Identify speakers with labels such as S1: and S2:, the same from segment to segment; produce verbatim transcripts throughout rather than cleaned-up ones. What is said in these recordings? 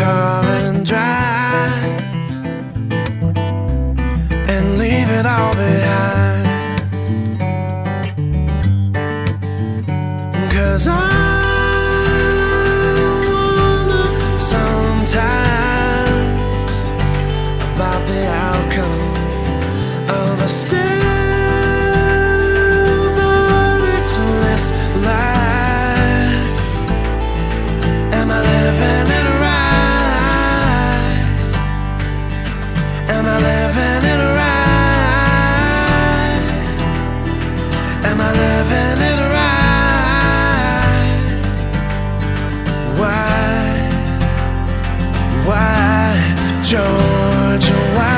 S1: car and drive and leave it all behind. 'Cause I wonder sometimes about the outcome of a still verdictless life. Am I living it right? Am I living it right? Am I living it right? Why? Why, Georgia, why?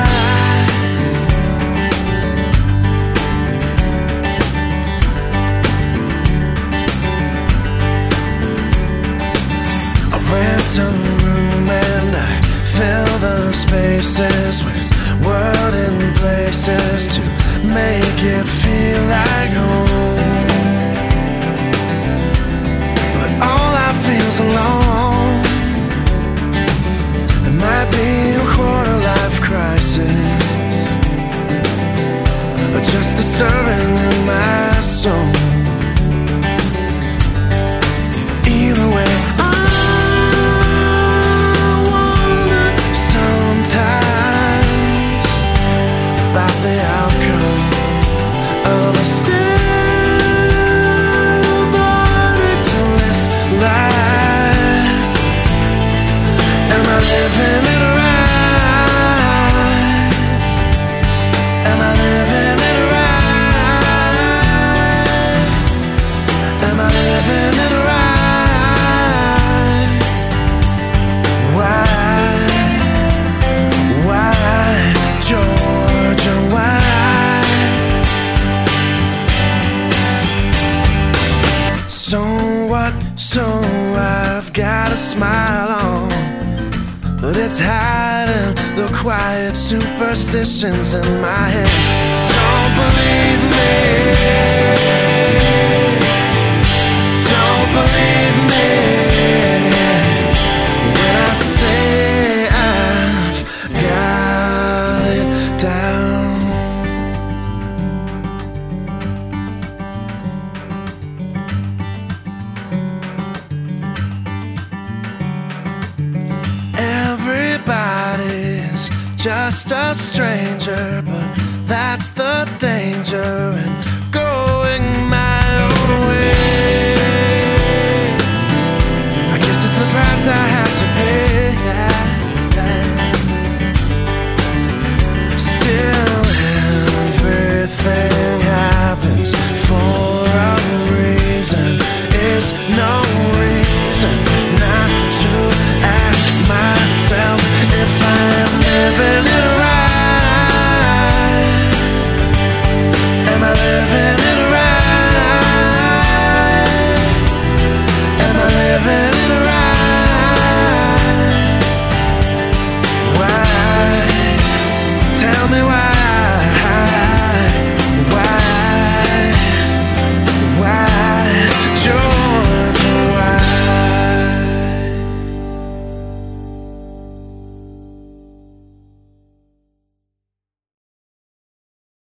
S1: Rent a room and I fill the spaces with word and places to make it feel like home. But all I feel's alone. It might be a quarter life crisis, or just the stirring in my soul. Either way, the outcome of a still verdictless life. Am I living it right? Am I living it right? Am I living it right? Why? Why, Georgia, why? So what? So I've got a smile on, but it's hiding the quiet superstitions in my head. Don't believe me. Don't believe me when I say I've got it down. Everybody's just a stranger, but that's the day.